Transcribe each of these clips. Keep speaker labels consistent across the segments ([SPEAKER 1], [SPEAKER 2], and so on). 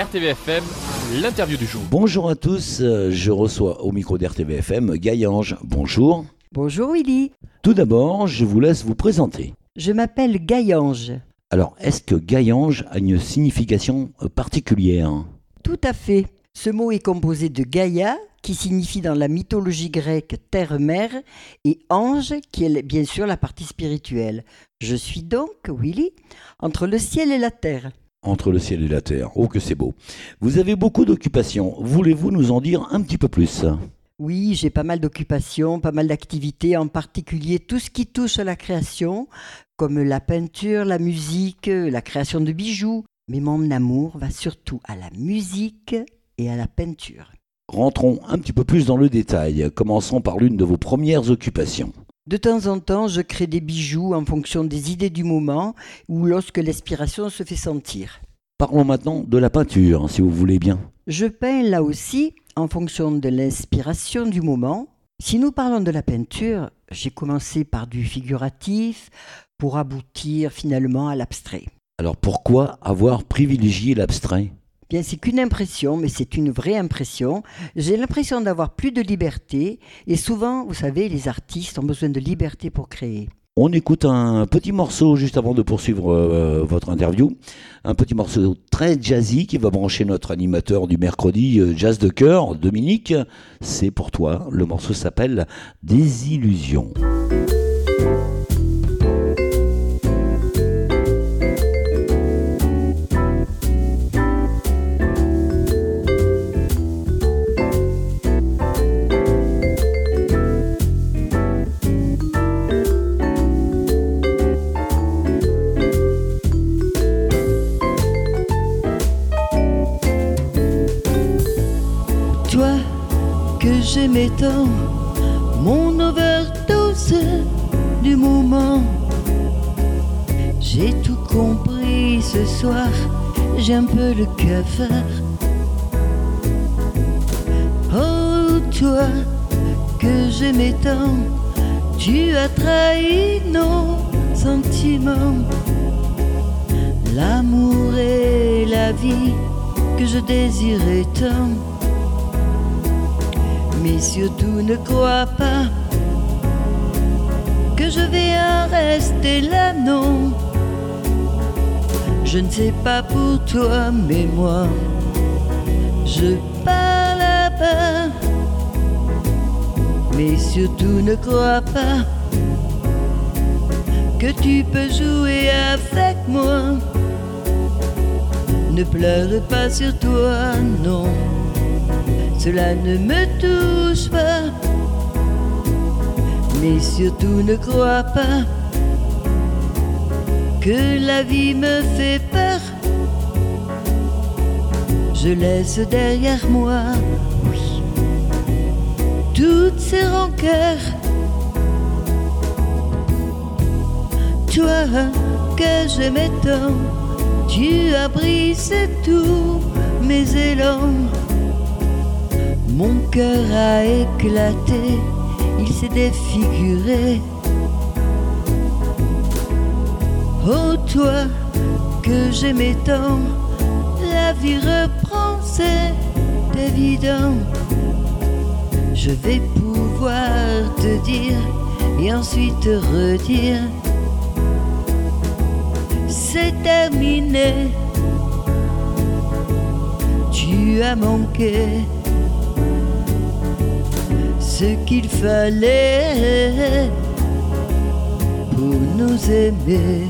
[SPEAKER 1] RTVFM, l'interview du jour.
[SPEAKER 2] Bonjour à tous, je reçois au micro d'RTVFM Gaillange. Bonjour.
[SPEAKER 3] Bonjour Willy.
[SPEAKER 2] Tout d'abord, je vous laisse vous présenter.
[SPEAKER 3] Je m'appelle Gaillange.
[SPEAKER 2] Alors, est-ce que Gaillange a une signification particulière ?
[SPEAKER 3] Tout à fait. Ce mot est composé de Gaïa, qui signifie dans la mythologie grecque terre-mère, et ange, qui est bien sûr la partie spirituelle. Je suis donc, Willy, entre le ciel et la terre.
[SPEAKER 2] Entre le ciel et la terre, oh que c'est beau. Vous avez beaucoup d'occupations, voulez-vous nous en dire un petit peu plus ?
[SPEAKER 3] Oui, j'ai pas mal d'occupations, pas mal d'activités, en particulier tout ce qui touche à la création, comme la peinture, la musique, la création de bijoux. Mais mon amour va surtout à la musique et à la peinture.
[SPEAKER 2] Rentrons un petit peu plus dans le détail, commençons par l'une de vos premières occupations.
[SPEAKER 3] De temps en temps, je crée des bijoux en fonction des idées du moment ou lorsque l'inspiration se fait sentir.
[SPEAKER 2] Parlons maintenant de la peinture, si vous voulez bien.
[SPEAKER 3] Je peins là aussi en fonction de l'inspiration du moment. Si nous parlons de la peinture, j'ai commencé par du figuratif pour aboutir finalement à l'abstrait.
[SPEAKER 2] Alors pourquoi avoir privilégié l'abstrait ?
[SPEAKER 3] Bien, c'est qu'une impression, mais c'est une vraie impression. J'ai l'impression d'avoir plus de liberté et souvent, vous savez, les artistes ont besoin de liberté pour créer.
[SPEAKER 2] On écoute un petit morceau juste avant de poursuivre votre interview. Un petit morceau très jazzy qui va brancher notre animateur du mercredi Jazz de Cœur, Dominique. C'est pour toi. Le morceau s'appelle Désillusion.
[SPEAKER 3] Toi que j'aimais tant, mon overdose du moment. J'ai tout compris ce soir, j'ai un peu le cafard. Oh toi que j'aimais tant, tu as trahi nos sentiments. L'amour et la vie que je désirais tant. Mais surtout ne crois pas que je vais en rester là, non. Je ne sais pas pour toi, mais moi, je pars là-bas. Mais surtout ne crois pas que tu peux jouer avec moi. Ne pleure pas sur toi, non. Cela ne me touche pas, mais surtout ne crois pas que la vie me fait peur. Je laisse derrière moi, oui, toutes ces rancœurs. Toi que j'aimais tant, tu as brisé tous mes élans. Mon cœur a éclaté, il s'est défiguré. Oh toi que j'aimais tant, la vie reprend, c'est évident. Je vais pouvoir te dire et ensuite te redire. C'est terminé, tu as manqué ce qu'il fallait pour nous aimer.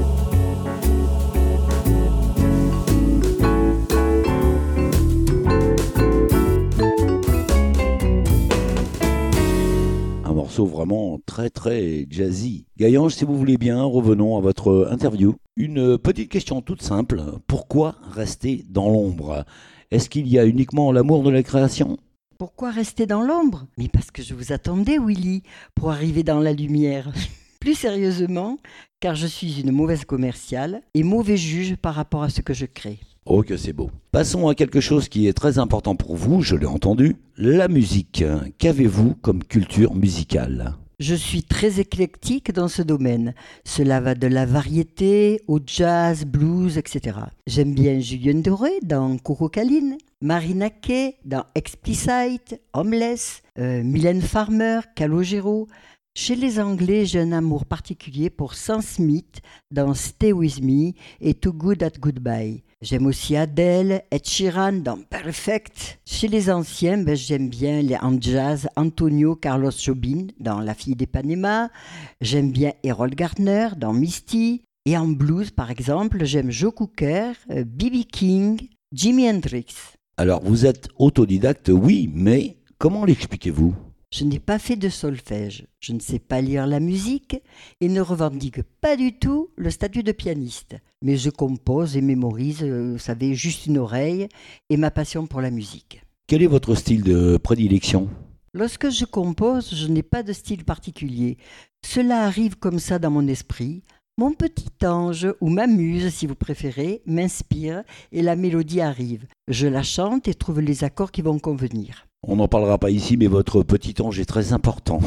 [SPEAKER 2] Un morceau vraiment très très jazzy. Gaillange, si vous voulez bien, revenons à votre interview. Une petite question toute simple. Pourquoi rester dans l'ombre ? Est-ce qu'il y a uniquement l'amour de la création ?
[SPEAKER 3] Pourquoi rester dans l'ombre ? Mais parce que je vous attendais, Willy, pour arriver dans la lumière. Plus sérieusement, car je suis une mauvaise commerciale et mauvais juge par rapport à ce que je crée.
[SPEAKER 2] Oh que c'est beau. Passons à quelque chose qui est très important pour vous, je l'ai entendu, la musique. Qu'avez-vous comme culture musicale ?
[SPEAKER 3] Je suis très éclectique dans ce domaine. Cela va de la variété au jazz, blues, etc. J'aime bien Julien Doré dans Coco Caline, Marina Kaye dans Explicite, Homeless, Mylène Farmer, Calogero. Chez les Anglais, j'ai un amour particulier pour Sam Smith dans Stay With Me et Too Good at Goodbye. J'aime aussi Adele, Ed Sheeran dans Perfect. Chez les anciens, j'aime bien en jazz Antonio Carlos Jobim dans La fille d'Ipanema. J'aime bien Errol Garner dans Misty. Et en blues, par exemple, j'aime Joe Cooker, B.B. King, Jimi Hendrix.
[SPEAKER 2] Alors, vous êtes autodidacte, oui, mais comment l'expliquez-vous ?
[SPEAKER 3] Je n'ai pas fait de solfège, je ne sais pas lire la musique et ne revendique pas du tout le statut de pianiste. Mais je compose et mémorise, vous savez, juste une oreille et ma passion pour la musique.
[SPEAKER 2] Quel est votre style de prédilection ?
[SPEAKER 3] Lorsque je compose, je n'ai pas de style particulier. Cela arrive comme ça dans mon esprit. Mon petit ange, ou ma muse si vous préférez, m'inspire et la mélodie arrive. Je la chante et trouve les accords qui vont convenir.
[SPEAKER 2] On n'en parlera pas ici, mais votre petit ange est très important.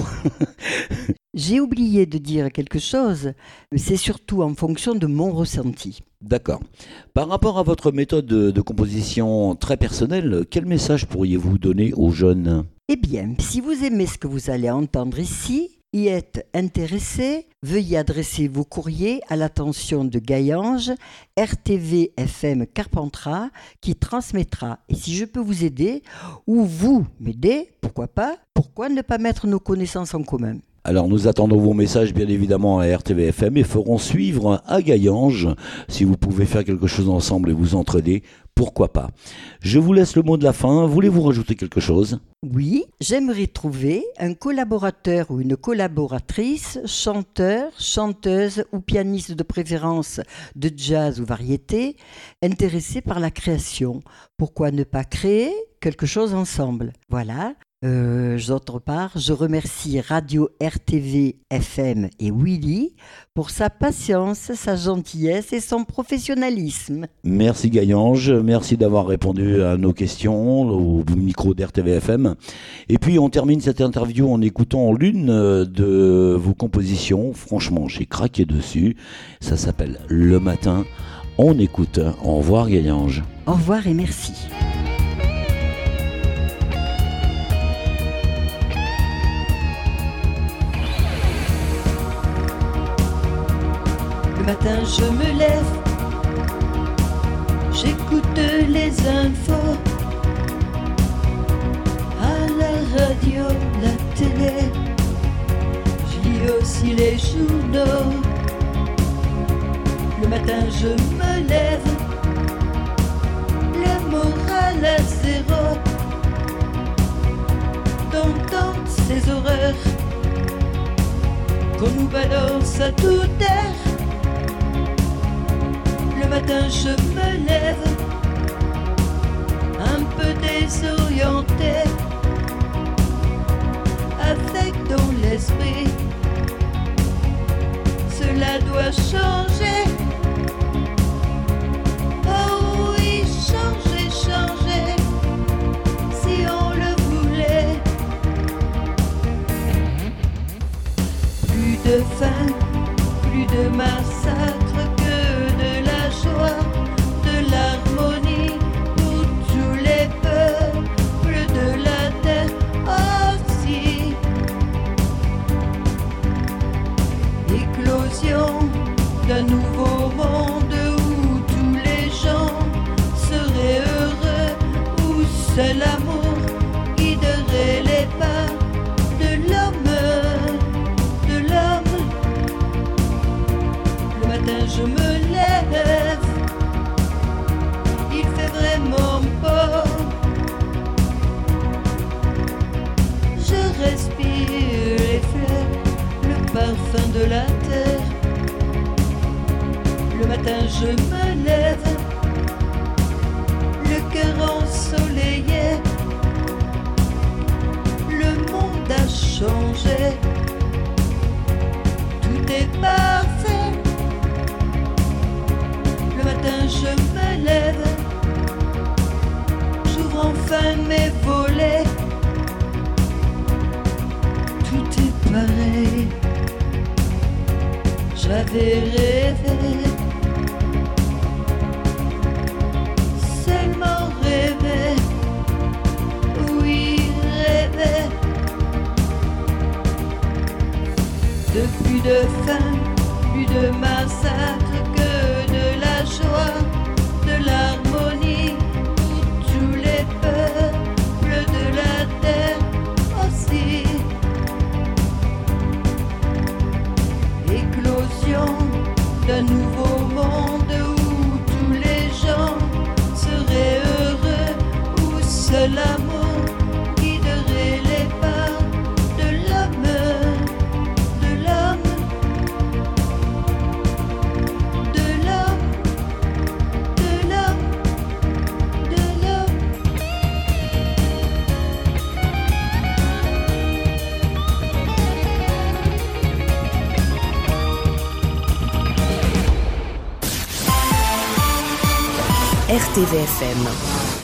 [SPEAKER 3] J'ai oublié de dire quelque chose, mais c'est surtout en fonction de mon ressenti.
[SPEAKER 2] D'accord. Par rapport à votre méthode de composition très personnelle, quel message pourriez-vous donner aux jeunes ?
[SPEAKER 3] Eh bien, si vous aimez ce que vous allez entendre ici, y êtes intéressé, veuillez adresser vos courriers à l'attention de Gaillange, RTV FM Carpentras, qui transmettra. Et si je peux vous aider, ou vous m'aider, pourquoi ne pas mettre nos connaissances en commun ?
[SPEAKER 2] Alors nous attendons vos messages bien évidemment à RTVFM et ferons suivre à Gaillange. Si vous pouvez faire quelque chose ensemble et vous entraider, pourquoi pas. Je vous laisse le mot de la fin. Voulez-vous rajouter quelque chose ?
[SPEAKER 3] Oui, j'aimerais trouver un collaborateur ou une collaboratrice, chanteur, chanteuse ou pianiste de préférence de jazz ou variété, intéressé par la création. Pourquoi ne pas créer quelque chose ensemble ? Voilà. D'autre part, je remercie Radio RTV FM et Willy pour sa patience, sa gentillesse et son professionnalisme.
[SPEAKER 2] Merci Gaillange, merci d'avoir répondu à nos questions au micro d'RTV FM. Et puis on termine cette interview en écoutant l'une de vos compositions. Franchement, j'ai craqué dessus. Ça s'appelle Le Matin. On écoute. Au revoir Gaillange.
[SPEAKER 3] Au revoir et merci. Le matin je me lève, j'écoute les infos, à la radio, la télé, je lis aussi les journaux. Le matin je me lève, le moral à zéro, d'entendre ces horreurs qu'on nous balance à toute heure. Le matin je me lève, un peu désorienté, avec dans l'esprit, cela doit changer. Oh oui, changer, changer, si on le voulait. Plus de faim, plus de massacre, de l'harmonie pour tous les peuples de la terre aussi. Éclosion d'un nouveau monde où tous les gens seraient heureux, où seul amour guiderait les pas de l'homme, de l'homme. Le matin je me lève, il fait vraiment beau, je respire les fleurs, le parfum de la terre. Le matin je me lève, le cœur ensoleillé, le monde a changé, tout est parfait. Le matin je me lève, j'ouvre enfin mes volets, tout est pareil. J'avais rêvé, seulement rêvé, oui rêvé, de plus de faim, plus de massacre que de la joie, de l'harmonie pour tous les peuples de la terre aussi. Éclosion d'un nouveau monde où tous les gens seraient heureux, où seul l'amour guiderait les pas de l'homme, de l'homme, de l'homme, de l'homme, de l'homme.
[SPEAKER 4] RTVFM